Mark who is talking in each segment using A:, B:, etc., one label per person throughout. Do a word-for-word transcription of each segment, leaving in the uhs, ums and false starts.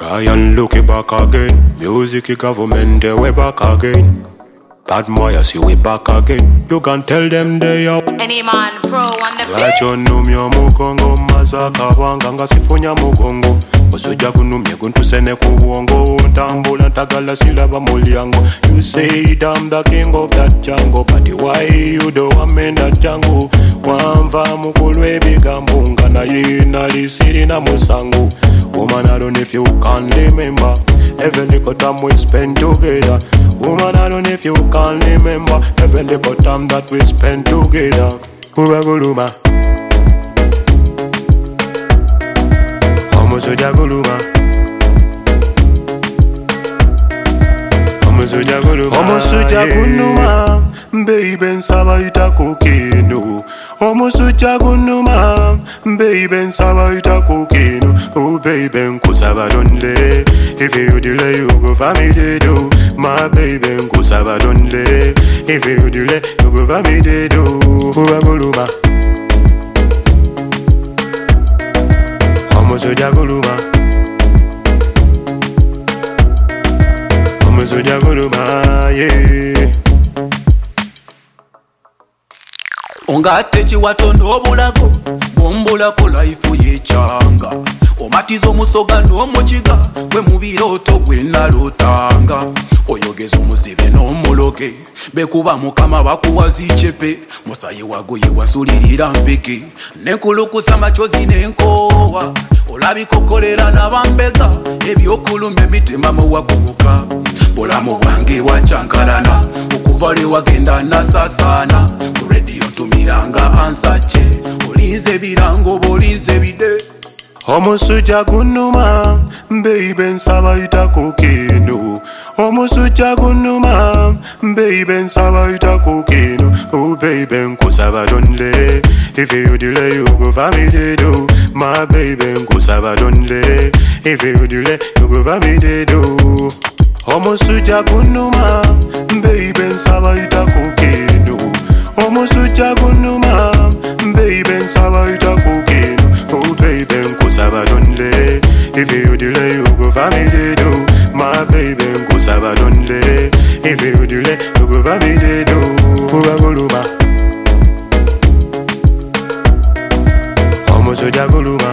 A: Cry and look it back again. Music government, we back again. Bad Moya, see we back again. You can tell them they are
B: Any man pro on the
A: beat. Numya mugongo masaka wanganga sifunya mugongo. Osuja kunumye kuntusene kuwongo. Ntambula ntagala silaba mulyango. You say I'm the king of that jungle, but why you don't want me in that jungle? Wamva mukulwe bigambunga na yina lisiri na musangu. Woman, I don't know if you can remember every little time we spend together. Woman, I don't know if you can remember every little time that we spend together. Uraguluma, Omusuja guluma, Omusuja guluma, Omusuja gunuma, baby nsaba itakukino. Omusuja gunuma, baby nsaba itakukino. Oh baby nkusaba lonely. If you delay you go for me they do. My baby nkusaba lonely. If you delay you go for me they do. Uraguluma, Omusuja guluma, Omusuja guluma, yeah.
C: Ongate chiwatondo obulago bombulako life yechanga omatizo musoga n'omukiga gwe mubiroto gwe nalotanga oyogeza omuzibe n'omuloge bekuba mukama bakuwaza ichepe musayi waguye wasulirira mpeke nekulukusa machozi n'enkowa olabikokolera n'abambega ebyokulumya emitima muwaguguka bulamu bwange bwacyankalana okuva lwe wagenda nasasana ku rediyo tumiranga ansache olinze birango bolinze bide.
A: Omusuja gunuma, baby nsaba itakukino. Omusuja gunuma, baby nsaba itakukino. Oh baby nkusaba lonely. If you delay you go for me they do. My baby nkusaba lonely. If you delay you go for me they do. Omusuja gunuma, baby nsaba itakukino. Omusuja gunuma, baby nsaba itakukino. Oh baby nkusaba lonely. If you delay you go for me they do. My baby nkusaba lonely. If you delay you go for me they do. Uraguluma, Omusuja guluma,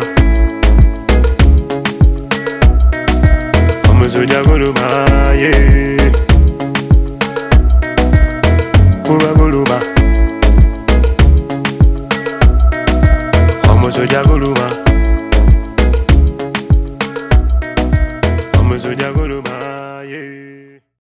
A: Omusuja guluma, yeah. Uraguluma, Omusuja guluma, Omusuja guluma, yeah.